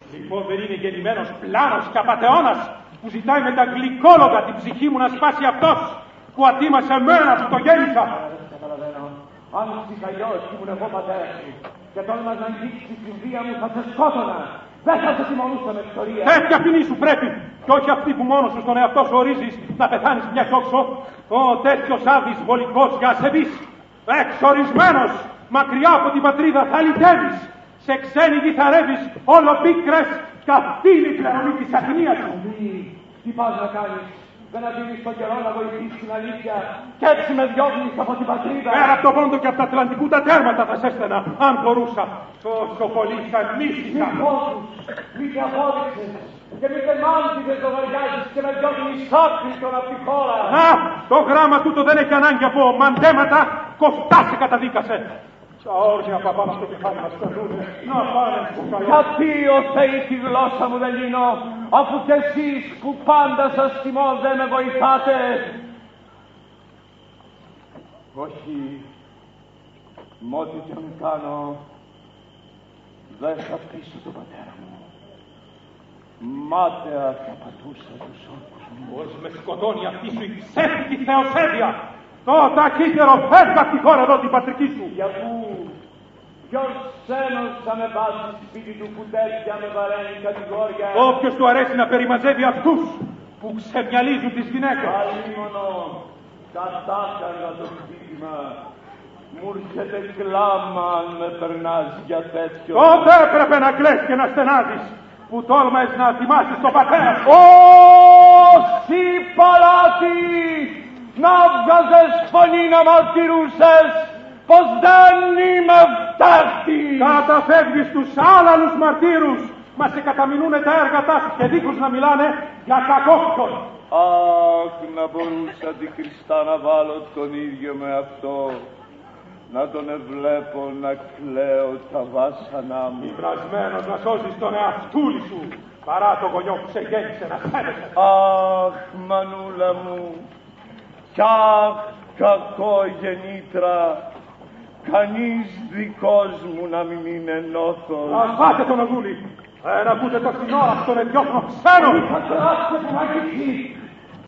Λοιπόν, δεν είναι γεννημένος πλάνος και απατεώνας που ζητάει με τα γλυκόλογα την ψυχή μου να σπάσει αυτός που ατίμασε εμένα που το γέννησα. Καταλαβαίνω. Αν ψυχαγιώς ήμουν εγώ πατέρας σου και τόλμας να αγγίξεις την βία μου θα σε σκότωνα. Δεν θα σε τιμωρούσα με ιστορία. Τέτοια ποινή σου πρέπει και όχι αυτή που μόνος σου στον εαυτό σου ορίζεις να πεθάνεις μια όξο. Ο τέτοιος άδης βολικός για ασεβής, εξορισμένος, μακριά από την πατρίδα θα λυτεύεις. Σε ξένη γη θα ρεύεις όλο πίκρες κι αυτή είναι η πληρωμή της αθηνίας σου. Τι πας να κάνεις? Δεν αφήνεις τον καιρό να βοηθήσεις την αλήθεια και έτσι με διώχνεις από την πατρίδα. Πέρα από το Πόντο και από τα Ατλαντικού τα τέρματα θα σε έστενα, αν μπορούσα. Τόσο πολύ θα μίσησα. Μη πόντους, μη και απόδειξες και μη τεμάντιδες λογαριάζεις και με διώχνεις άπλητον από τη χώρα. Να, το γράμμα τούτο δεν έχει ανάγκη από μαντέματα, κοστά σε καταδίκασε. Τα όρια παπά στο κεφάλι μας περνούνε. Να πάνε στο καλό. Γιατί ο Θεή τη γλώσσα μου δεν λύνω, αφού κι εσείς που πάντα σας τιμώ δεν με βοηθάτε. Όχι, μ' ό,τι κι αν κάνω, δεν θα πείσω τον πατέρα μου. Μάταια θα πατούσα τους όρκους μου. Πώς με σκοτώνει αυτή σου η ψεύτικη θεοσέβεια. Το ταχύτερο φεύγα από τη χώρα εδώ την πατρική σου. Για πού, ποιος ξένος θα με βάζει σπίτι του που τέτοια με βαραίνει κατηγόρια. Όποιος του αρέσει να περιμαζεύει αυτούς που ξεμυαλίζουν τις γυναίκες. Αλλήμωνο, κατάκαργα το ζήτημα. Μου έρχεται κλάμα αν με περνάς για τέτοιο. Τότε έπρεπε να κλαις και να στενάζεις που τόλμες να θυμάσεις τον πατέρα. Όσοι παλάτι να βγάζες φωνή να μαρτυρούσες πως δεν είμαι φτάχτης. Καταφεύγεις τους άλλαλους μαρτύρους. Μα σε καταμεινούνε τα έργατά σου και δίχως να μιλάνε για κακόφτον. Αχ, να μπορούσα τη Χριστά να βάλω τον ίδιο με αυτό. Να τον ευλέπω να κλαίω τα βάσανά μου. Υβρασμένος να σώζεις τον εαυτούλη σου παρά το γονιό που σε γέννησε να σέβεσαι. Αχ, μανούλα μου, κι αχ, κακό γεννήτρα, κανείς δικός μου να μην είναι νόθος. Να πάτε τον Οδούλη, να ακούτε το στην ώρα που τον εδιώχνω ξένο. Θα περάσετε που μ' αγγίξει,